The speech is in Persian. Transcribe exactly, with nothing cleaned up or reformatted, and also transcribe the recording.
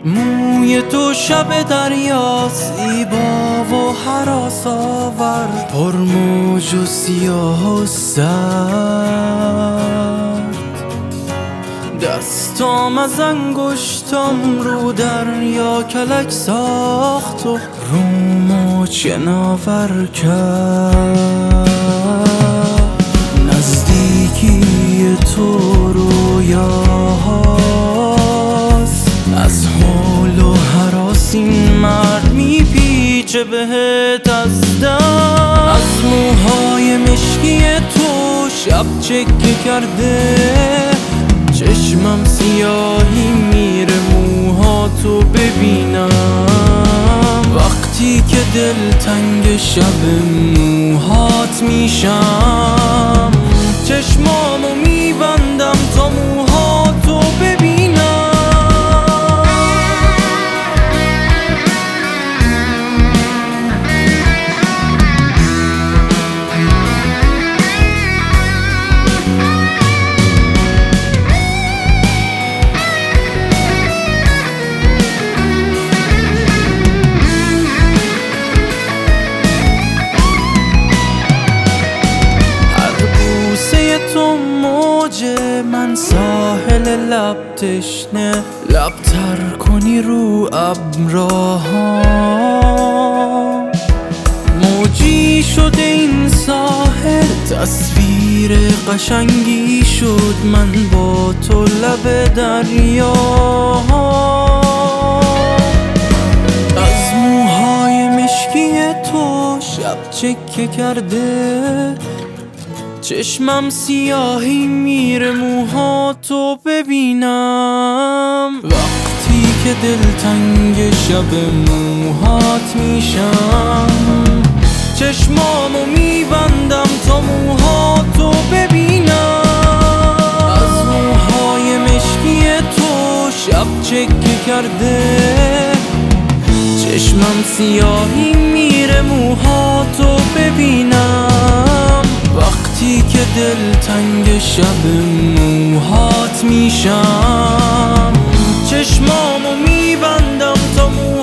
موی تو شب دریا زیبا و هراس آور، پر موج و سیاه و سرد. دستام از انگشتام رو دریا کلک ساخت و رو موج شناور کرد. نزدیکی تو رویاهاست، از حال و هراس این مرد میپیچه بهت از دم. از موهای مشکی تو شب چکه کرده، چشمم سیاهی میره موهاتو ببینم. وقتی که دل تنگ شب موهات میشم، چشمامو میبندم تا موهاتو ببینم. تو موجه، من ساحل لب تشنه، لب تر کنی رو ابرها. موجی شده این ساحل، تصویر قشنگی شد من با تو لب دریا. از موهای مشکی تو شب چکه کرده، چشمم سیاهی میره موهاتو ببینم. وقتی که دلتنگ شب موهات میشم، چشمامو میبندم تا موهاتو ببینم. از موهای مشکی تو شب چکه کرده، چشمم سیاهی میره موهاتو ببینم. وقتی که دل تنگ شب موهات میشم، چشمامو میبندم تا موهاتو